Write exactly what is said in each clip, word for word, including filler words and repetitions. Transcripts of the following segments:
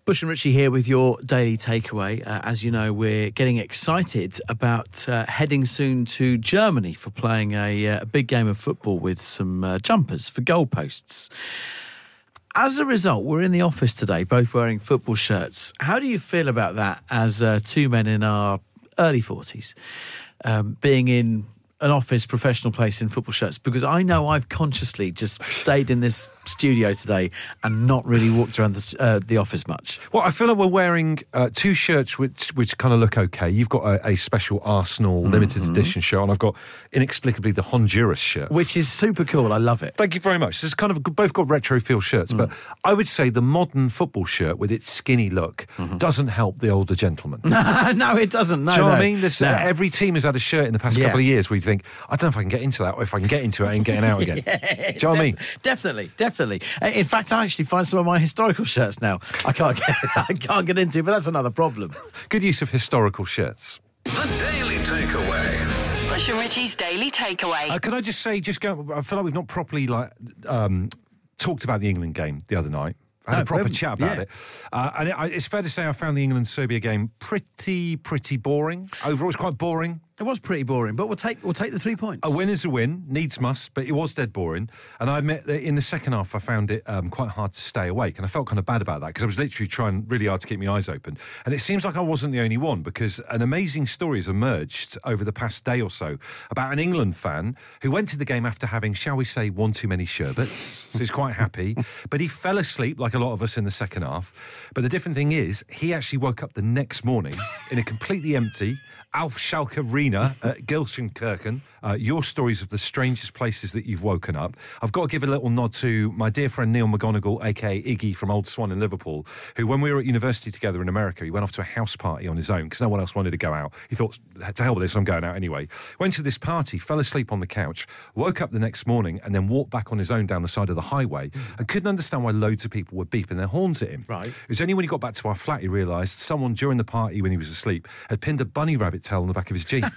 Bush and Richie here with your daily takeaway. Uh, as you know, we're getting excited about uh, heading soon to Germany for playing a, uh, a big game of football with some uh, jumpers for goalposts. As a result, we're in the office today, both wearing football shirts. How do you feel about that as uh, two men in our early forties, um, being in an office, professional place in football shirts? Because I know I've consciously just stayed in this studio today and not really walked around the, uh, the office much. Well, I feel like we're wearing uh, two shirts which which kind of look okay. You've got a, a special Arsenal mm-hmm. limited edition shirt, and I've got inexplicably the Honduras shirt, which is super cool. I love it. Thank you very much. It's kind of both got retro feel shirts, mm. but I would say the modern football shirt with its skinny look mm-hmm. doesn't help the older gentleman. No, it doesn't. No, Do you know no. what I mean? This, no. uh, every team has had a shirt in the past yeah. couple of years where you think, I don't know if I can get into that, or if I can get into it, I ain't getting out again. yeah, Do you know def- what I mean? Definitely, definitely. Uh, in fact, I actually find some of my historical shirts now I can't get, I can't get into, but that's another problem. Good use of historical shirts. The Daily Takeaway. Bush and Richie's Daily Takeaway. Uh, can I just say, just go, I feel like we've not properly like um, talked about the England game the other night. I had no, a proper chat about yeah. it. Uh, and it, I, it's fair to say I found the England-Serbia game pretty, pretty boring. Overall, it's quite boring. It was pretty boring, but we'll take we'll take the three points. A win is a win, needs must, but it was dead boring. And I admit that in the second half, I found it um, quite hard to stay awake. And I felt kind of bad about that because I was literally trying really hard to keep my eyes open. And it seems like I wasn't the only one, because an amazing story has emerged over the past day or so about an England fan who went to the game after having, shall we say, one too many sherbets. So he's quite happy. But he fell asleep, like a lot of us in the second half. But the different thing is, he actually woke up the next morning in a completely empty Alf Schalke Arena at Gelsenkirchen. Uh, your stories of the strangest places that you've woken up. I've got to give a little nod to my dear friend Neil McGonigal, a k a. Iggy from Old Swan in Liverpool, who, when we were at university together in America, he went off to a house party on his own because no one else wanted to go out. He thought, to hell with this, I'm going out anyway. Went to this party, fell asleep on the couch, woke up the next morning and then walked back on his own down the side of the highway and couldn't understand why loads of people were beaping their horns at him. Right. It was only when he got back to our flat he realised someone during the party when he was asleep had pinned a bunny rabbit tail on the back of his jeans.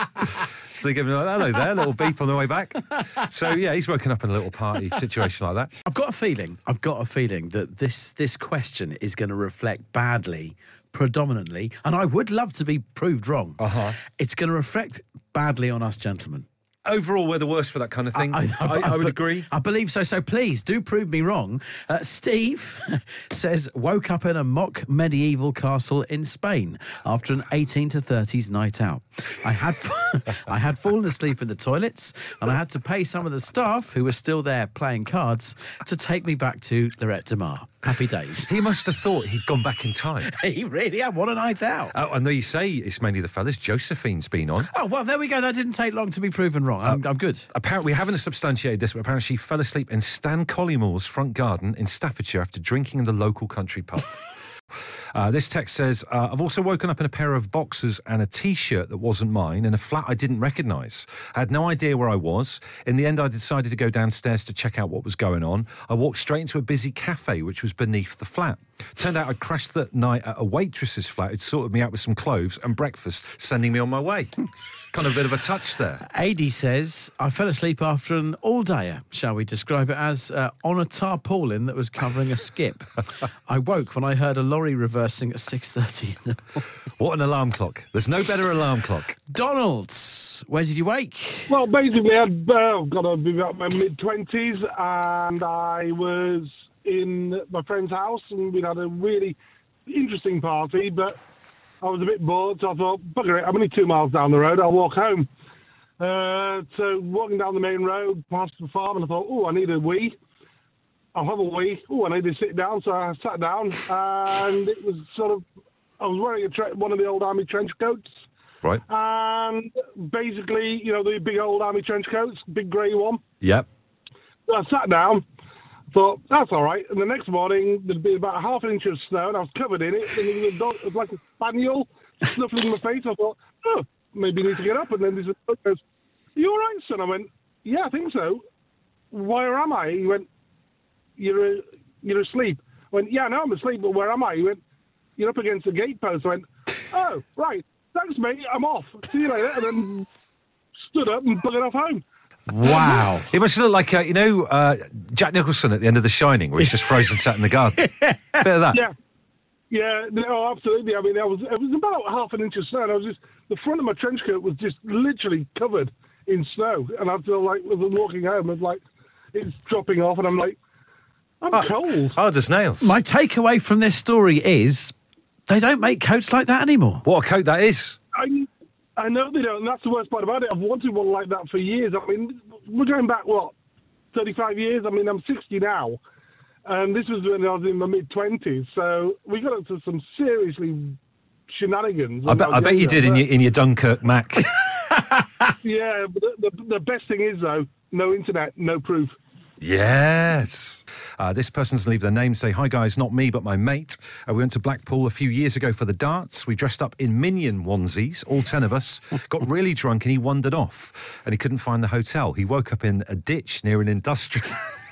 So they gave him a hello there, a little beep on the way back. So yeah, he's woken up in a little party situation like that. I've got a feeling, I've got a feeling that this this question is going to reflect badly, predominantly, and I would love to be proved wrong. Uh-huh. It's going to reflect badly on us gentlemen. Overall, we're the worst for that kind of thing. I, I, I, I would agree. I believe so. So please do prove me wrong. Uh, Steve says, woke up in a mock medieval castle in Spain after an eighteen to thirties night out. I had I had fallen asleep in the toilets, and I had to pay some of the staff who were still there playing cards to take me back to Lorette de Mar. Happy days. He must have thought he'd gone back in time. He really had. What a night out. Oh, I know you say it's mainly the fellas. Josephine's been on. Oh, well, there we go. That didn't take long to be proven wrong. I'm, uh, I'm good. Apparently, we haven't substantiated this, but apparently she fell asleep in Stan Collymore front garden in Staffordshire after drinking in the local country pub. Uh, this text says, uh, I've also woken up in a pair of boxers and a T-shirt that wasn't mine in a flat I didn't recognise. I had no idea where I was. In the end, I decided to go downstairs to check out what was going on. I walked straight into a busy cafe, which was beneath the flat. Turned out I'd crashed that night at a waitress's flat who'd sorted me out with some cloves and breakfast, sending me on my way. Kind of a bit of a touch there. A D says, I fell asleep after an all-dayer, shall we describe it as, uh, on a tarpaulin that was covering a skip. I woke when I heard a lorry reversing at six thirty in the morning. What an alarm clock. There's no better alarm clock. Donald, where did you wake? Well, basically, I'd uh, got to be about my mid-twenties, and I was in my friend's house, and we'd had a really interesting party, but I was a bit bored, so I thought, bugger it, I'm only two miles down the road, I'll walk home. Uh, so walking down the main road, past the farm, and I thought, oh, I need a wee. I'll have a wee. Oh, I need to sit down, so I sat down, and it was sort of, I was wearing a tre- one of the old army trench coats. Right. And basically, you know, the big old army trench coats, big grey one. Yep. So I sat down, thought, that's all right. And the next morning, there'd been about half an inch of snow, and I was covered in it. And it was, a dog, it was like a spaniel snuffling my face. I thought, oh, maybe you need to get up. And then this dog goes, are you all right, son? I went, yeah, I think so. Where am I? He went, you're, uh, you're asleep. I went, yeah, no, I'm asleep, but where am I? He went, you're up against the gatepost. I went, oh, right. Thanks, mate. I'm off. See you later. And then stood up and buggered off home. Wow. It must look like, uh, you know, uh, Jack Nicholson at the end of The Shining, where he's just frozen sat in the garden. Bit of that. Yeah. Yeah, no, absolutely. I mean, I was it was about half an inch of snow, and I was just the front of my trench coat was just literally covered in snow, and I feel like as I'm walking home, I'm like, it's dropping off, and I'm like, I'm Oh, cold. hard as nails. My takeaway from this story is they don't make coats like that anymore. What a coat that is. I, I know they don't, and that's the worst part about it. I've wanted one like that for years. I mean, we're going back, what, thirty-five years? I mean, I'm sixty now, and this was when I was in my mid-twenties, so we got up to some seriously shenanigans. I bet, I bet you did in your, in your Dunkirk Mac. Yeah, but the, the, the best thing is, though, no internet, no proof. Yes. Uh, this person doesn't leave their name. Say, hi guys, not me, but my mate. Uh, we went to Blackpool a few years ago for the darts. We dressed up in Minion onesies, all ten of us, got really drunk and he wandered off and he couldn't find the hotel. He woke up in a ditch near an industrial...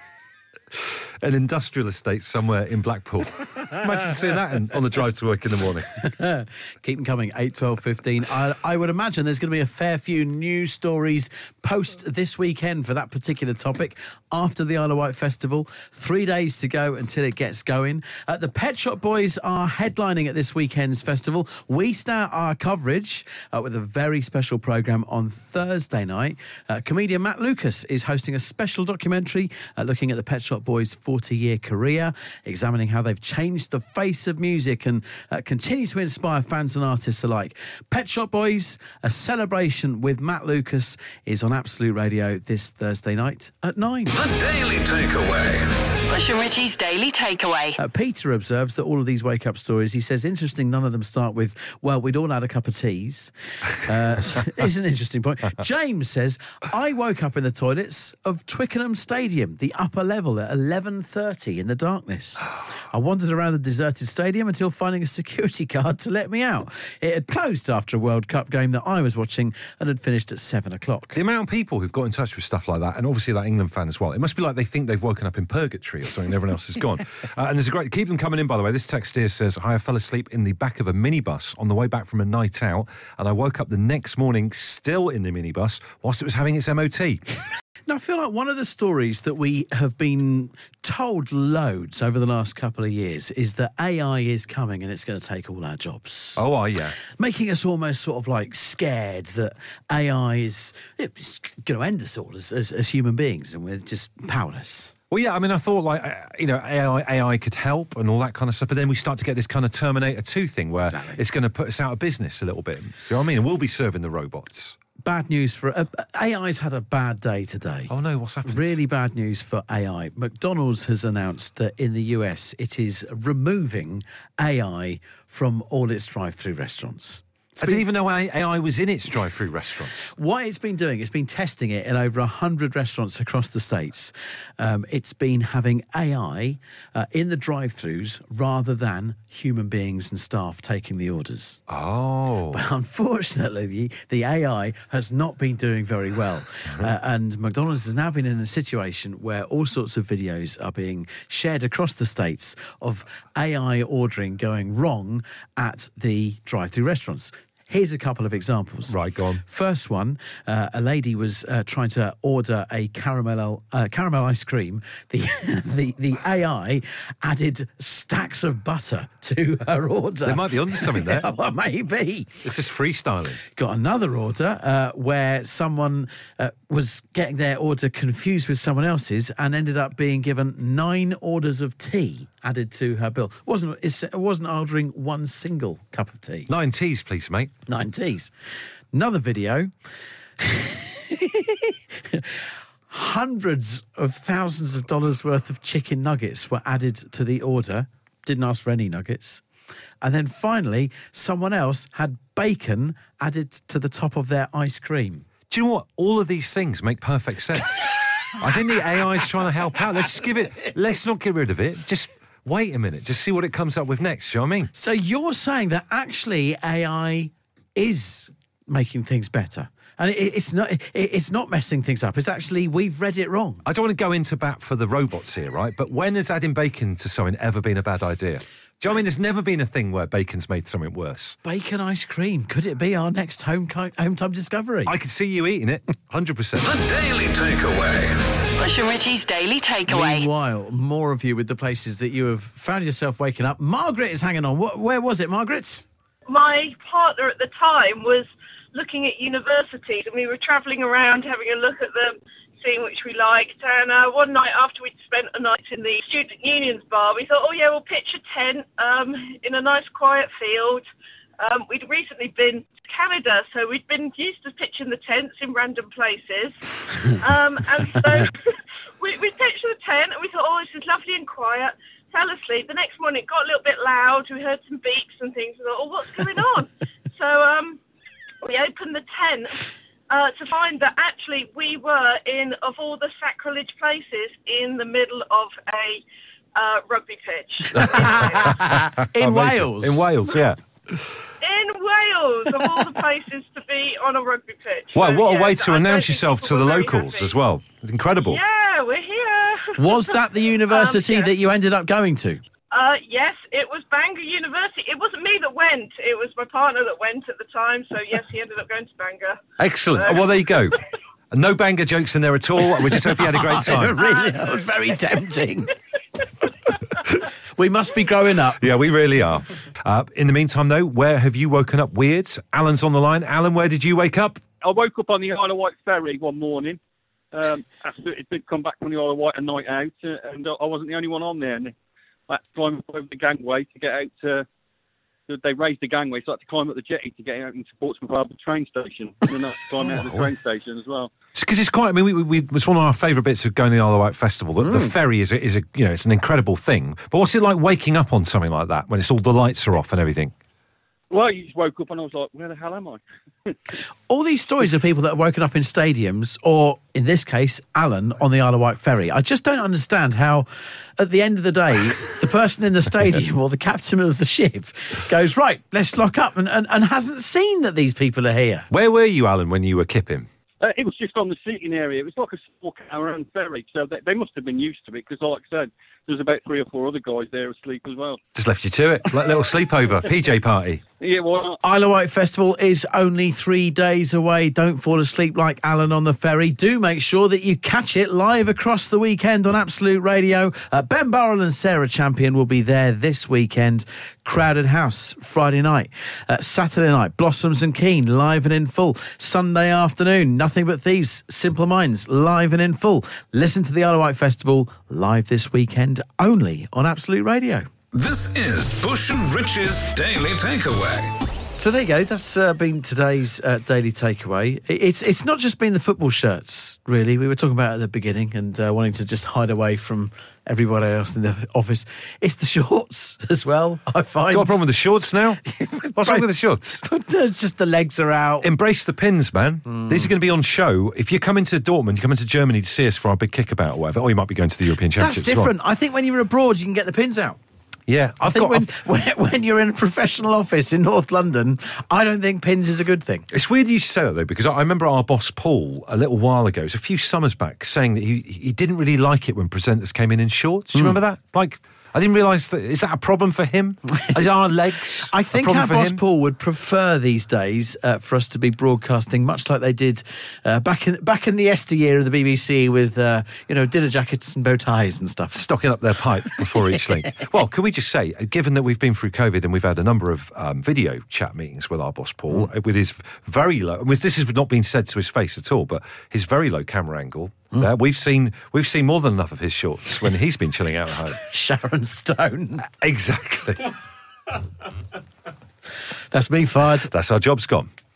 an industrial estate somewhere in Blackpool. Imagine seeing that in, on the drive to work in the morning. Keep them coming, eight, twelve, fifteen. I, I would imagine there's going to be a fair few news stories post this weekend for that particular topic after the Isle of Wight Festival. Three days to go until it gets going. Uh, the Pet Shop Boys are headlining at this weekend's festival. We start our coverage uh, with a very special programme on Thursday night. Uh, comedian Matt Lucas is hosting a special documentary uh, looking at the Pet Shop Boys' forty-year career, examining how they've changed the face of music and uh, continue to inspire fans and artists alike. Pet Shop Boys, a celebration with Matt Lucas, is on Absolute Radio this Thursday night at nine. The Daily Takeaway. Bush and Richie's Daily Takeaway. Uh, Peter observes that all of these wake-up stories, he says, interesting, none of them start with, well, we'd all had a cup of teas. Uh, so it's an interesting point. James says, I woke up in the toilets of Twickenham Stadium, the upper level, at eleven thirty in the darkness. I wandered around the deserted stadium until finding a security guard to let me out. It had closed after a World Cup game that I was watching and had finished at seven o'clock. The amount of people who've got in touch with stuff like that, and obviously that England fan as well, it must be like they think they've woken up in purgatory or something and everyone else is gone. Uh, and there's a great... Keep them coming in, by the way. This text here says, hi, I fell asleep in the back of a minibus on the way back from a night out, and I woke up the next morning still in the minibus whilst it was having its M O T. Now, I feel like one of the stories that we have been told loads over the last couple of years is that A I is coming and it's going to take all our jobs. Oh, are yeah. Making us almost sort of like scared that A I is it's going to end us all as, as, as human beings and we're just powerless. Well, yeah, I mean, I thought, like, uh, you know, A I, A I could help and all that kind of stuff, but then we start to get this kind of Terminator two thing where Exactly. it's going to put us out of business a little bit. Do you know what I mean? And we'll be serving the robots. Bad news for... Uh, A I's had a bad day today. Oh, no, what's happened? Really bad news for A I. McDonald's has announced that in the U S it is removing A I from all its drive-through restaurants. I didn't even know A I was in its drive-through restaurants. What it's been doing, it's been testing it in over one hundred restaurants across the States. Um, it's been having A I uh, in the drive-thrus rather than human beings and staff taking the orders. Oh. But unfortunately, the, the A I has not been doing very well. Uh, and McDonald's has now been in a situation where all sorts of videos are being shared across the States of A I ordering going wrong at the drive-through restaurants. Here's a couple of examples. Right, go on. First one, uh, a lady was uh, trying to order a caramel uh, caramel ice cream. The, the the A I added stacks of butter to her order. They might be onto something there. Well, maybe. It's just freestyling. Got another order uh, where someone uh, was getting their order confused with someone else's and ended up being given nine orders of tea added to her bill. wasn't It wasn't ordering one single cup of tea. Nine teas, please, mate. Nine teas. Another video. Hundreds of thousands of dollars worth of chicken nuggets were added to the order. Didn't ask for any nuggets. And then finally, someone else had bacon added to the top of their ice cream. Do you know what? All of these things make perfect sense. I think the A I is trying to help out. Let's just give it... Let's not get rid of it. Just... Wait a minute, just see what it comes up with next, you know what I mean? So you're saying that actually A I is making things better? And it, it's not it, it's not messing things up. It's actually, we've read it wrong. I don't want to go into bat for the robots here, right? But when has adding bacon to something ever been a bad idea? Do you know what I mean? There's never been a thing where bacon's made something worse. Bacon ice cream. Could it be our next home home time discovery? I could see you eating it, one hundred percent. The Daily Takeaway. Bush and Richie's Daily Takeaway. Meanwhile, more of you with the places that you have found yourself waking up. Margaret is hanging on. What, where was it, Margaret? My partner at the time was looking at universities, and we were travelling around having a look at them, seeing which we liked. And uh, one night after we'd spent a night in the Student Union's bar, we thought, oh yeah, we'll pitch a tent um, in a nice quiet field. Um, we'd recently been to Canada, so we'd been used to pitching the tents in random places. Um, and so we, we pitched the tent, and we thought, oh, this is lovely and quiet. Fell asleep. The next morning it got a little bit loud. We heard some beeps and things. We thought, oh, what's going on? So um, we opened the tent uh, to find that actually we were in, of all the sacrilege places, in the middle of a uh, rugby pitch. In Wales? In Wales, yeah. In Wales, of all the places to be on a rugby pitch. Wow, So, what a yeah, way I to don't announce think yourself to people the were very locals happy. as well. It's incredible. Yeah, we're here. Was that the university Um, yeah. that you ended up going to? Uh, yes, it was Bangor University. It wasn't me that went. It was my partner that went at the time. So, yes, he ended up going to Bangor. Excellent. Oh, well, there you go. No Bangor jokes in there at all. We just hope you had a great time. Really, that was very tempting. We must be growing up. Yeah, we really are. Uh, in the meantime, though, where have you woken up weird? Alan's on the line. Alan, where did you wake up? I woke up on the Isle of Wight ferry one morning. Um, after it did come back from the Isle of Wight a night out, uh, and I wasn't the only one on there. And I had to climb up over the gangway to get out. Uh, they raised the gangway, so I had to climb up the jetty to get out into Portsmouth Harbour train station, and then I had to climb out of the train station as well. Because it's quite. I mean, we, we, it's one of our favourite bits of going to the Isle of Wight Festival. The, the ferry is a, is a, you know, it's an incredible thing. But what's it like waking up on something like that when it's all the lights are off and everything? Well, you just woke up and I was like, where the hell am I? All these stories of people that have woken up in stadiums, or in this case, Alan on the Isle of Wight ferry. I just don't understand how, at the end of the day, the person in the stadium or the captain of the ship goes, right, let's lock up, and, and, and hasn't seen that these people are here. Where were you, Alan, when you were kipping? Uh, it was just on the seating area. It was like a four-hour ferry, so they, they must have been used to it, because like I said, there's about three or four other guys there asleep as well. Just left you to it. Like a little sleepover, P J party. Yeah, well, Isle of Wight Festival is only three days away. Don't fall asleep like Alan on the ferry. Do make sure that you catch it live across the weekend on Absolute Radio. Uh, Ben Burrell and Sarah Champion will be there this weekend. Crowded House, Friday night. Uh, Saturday night, Blossoms and Keen, live and in full. Sunday afternoon, Nothing But Thieves, Simple Minds, live and in full. Listen to the Isle of Wight Festival live this weekend, only on Absolute Radio. This is Bush and Rich's Daily Takeaway. So there you go. That's uh, been today's uh, Daily Takeaway. It's it's not just been the football shirts, really. We were talking about it at the beginning and uh, wanting to just hide away from everybody else in the office. It's the shorts as well, I find. Got a problem with the shorts now? What's wrong with the shorts? It's just the legs are out. Embrace the pins, man. Mm. These are going to be on show. If you come into Dortmund, you come into Germany to see us for our big kickabout or whatever, or you might be going to the European Championships. That's different. As well. I think when you're abroad, you can get the pins out. Yeah, I I've think got. when, I've, when, when you're in a professional office in North London, I don't think pins is a good thing. It's weird you should say that, though, because I remember our boss, Paul, a little while ago, it was a few summers back, saying that he, he didn't really like it when presenters came in in shorts. Do you mm. remember that? Like, I didn't realise that. Is that a problem for him? Is our legs I think a problem our for boss him? Paul would prefer these days uh, for us to be broadcasting much like they did uh, back in back in the yesteryear of the B B C with uh, you know dinner jackets and bow ties and stuff, stocking up their pipe before each link. Well, can we just say, given that we've been through COVID and we've had a number of um, video chat meetings with our boss Paul, mm. with his very low, with this has not been said to his face at all, but his very low camera angle. Mm. There, we've seen we've seen more than enough of his shorts when he's been chilling out at home. Sharon Stone. Exactly. That's me fired. That's our job's gone.